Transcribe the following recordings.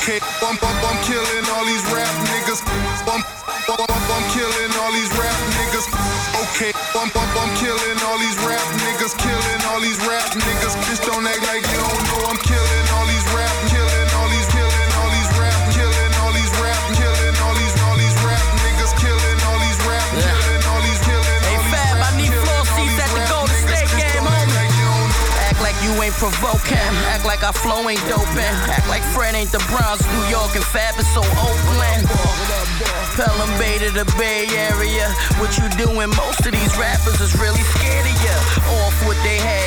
Okay, I'm killing all these rap niggas. I'm killing all these rap niggas. Okay, I'm killing all these rap niggas. Killing all these rap niggas. Just don't act like you don't know I'm killing all these rap. Killing all these rap. Killing all these rap. Killing all these rap niggas. Killing all these rap. Killing all these Hey Fab, I need floor seats at the Golden State game, homie. Act like you ain't provoking. Act like our flow ain't doping. Act like Fred ain't the Bronx, New York, and Fab is so Oakland. Pelham Bay to the Bay Area. What you doing? Most of these rappers is really scared of ya. Off what they had.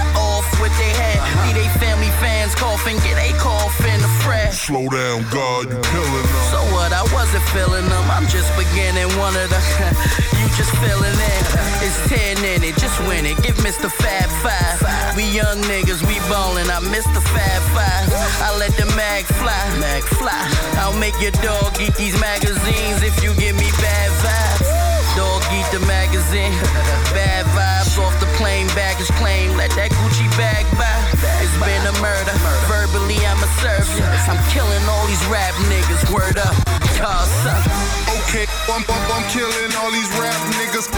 See they family fans coughing. Get a cough in the fresh. Slow down, God, you killing them. So what? I wasn't feeling them. I'm just beginning. One of the you just feeling it. It's 10 in it. Just win it. Give Mr. Fab 5. We young niggas, we ballin'. I miss the Fab 5. I let the mag fly. I'll make your dog eat these magazines if you give me bad vibes. Dog eat the magazine. Bad vibes off the plane, baggage claim. Let that Gucci bag by. It's been a murder. Verbally, I'ma serve ya. I'm killing all these rap niggas. Word up. Cause okay, I'm killing all these rap niggas.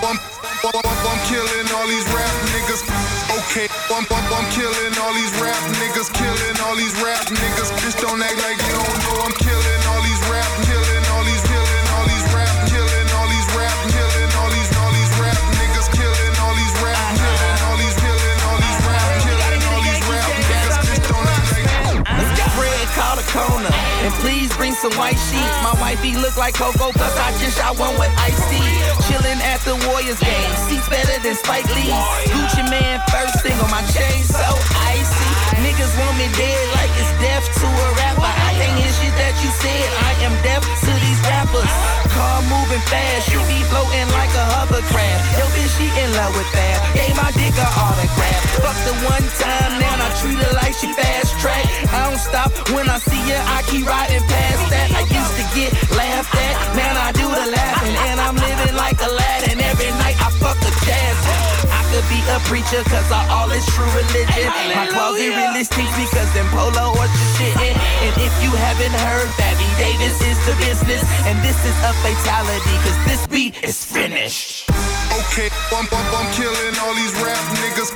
I'm killing all these rap niggas. Okay, I'm killing all these rap niggas. Killing all these rap niggas. Just don't act like you don't know I'm killing all these rap. Killing all these rap. Killing all these rap. Killing all these rap niggas. Killing all these rap. Killing all these rap. Killing all these rap niggas. Just don't act like Fred call the corner. And please bring some white sheet. My wifey look like Coco, plus I just shot one with Ice-T. Chillin' at the Warriors game. Seats better than Spike Lee. Gucci Man first single, my chain so icy. Niggas want me dead like it's death to a rapper. I can't hear shit that you said. I am deaf to these rappers. Car moving fast, you be floating like a hovercraft. Yo, bitch, she in love with that. Gave my dick a autograph. Fuck the one time, now I treat her like she fast track. I don't stop when I see her, I keep riding past that. I used to get laughed at, now I do the laughing. And I'm living like Aladdin. Every night I fuck a jazz. I could be a preacher cause all is true religion. My closet really stinks because them polo or shitting. And if you haven't heard, Fabby Davis is the business. And this is a fatality cause this beat is finished. Okay, I'm killing all these rap niggas.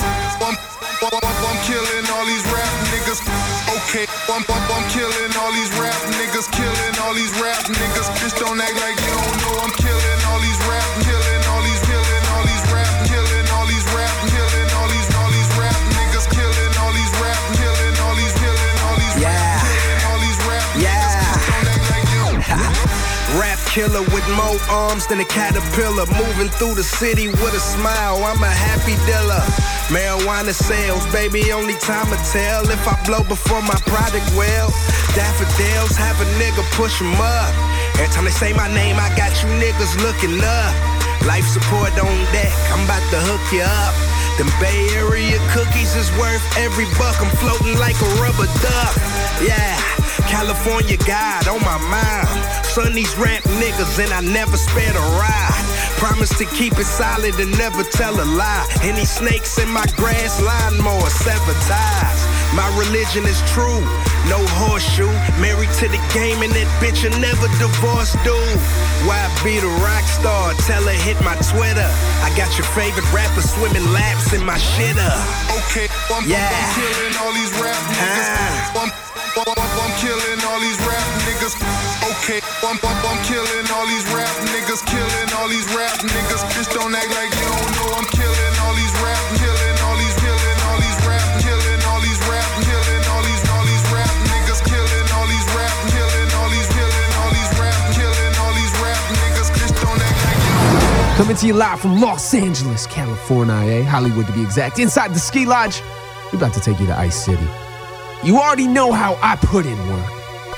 I'm killing all these rap niggas. Okay, I'm killing all these rap niggas. Killing all these rap niggas. Just don't act like you don't know I'm killing all these rap. Killing all these rap. Killing all these rap. Killing all these rap niggas. Killing all these rap. Killing all these rap. Killing all these rap niggas. Just don't act like you Rap killer with more arms than a caterpillar. Moving through the city with a smile, I'm a happy dealer. Marijuana sales, baby, only time will tell. If I blow before my product well, daffodils have a nigga push 'em up. Every time they say my name, I got you niggas looking up. Life support on deck, I'm about to hook you up. Them Bay Area cookies is worth every buck. I'm floating like a rubber duck. Yeah, California God on my mind. Son, these rap niggas and I never spared a ride. Promise to keep it solid and never tell a lie. Any snakes in my grass lawnmower, sever ties. My religion is true, no horseshoe. Married to the game and that bitch will never divorce, dude. Why be the rock star? Tell her hit my Twitter. I got your favorite rapper swimming laps in my shitter. Okay, I'm killing all these rap niggas. I'm killing all these rap niggas. Okay, I'm killing all these rap niggas. Killing all these rap niggas. Just don't act like you don't know I'm killing all these rap. Killing all these rap. Killing all these rap. Killing all these rap niggas. Killing all these rap. Killing all these rap. Killing all these rap niggas. Just don't act like you don't know. Coming to you live from Los Angeles, California, Hollywood to be exact. Inside the Ski Lodge, we're about to take you to Ice City. You already know how I put in work.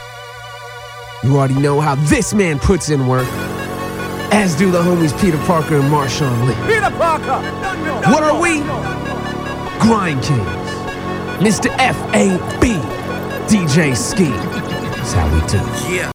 You already know how this man puts in work. As do the homies Peter Parker and Marshawn Lee. Peter Parker! What are we? Grind Kings. Mr. F.A.B. DJ Ski. That's how we do. Yeah.